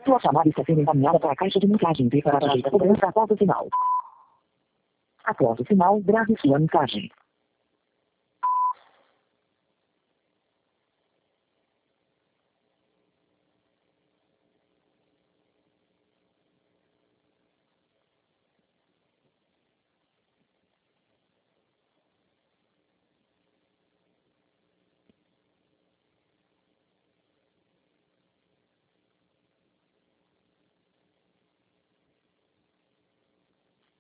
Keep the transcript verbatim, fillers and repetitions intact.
Sua chamada está sendo encaminhada para a caixa de mensagem preparada para a cobrança após o sinal. Após o sinal, grave sua mensagem.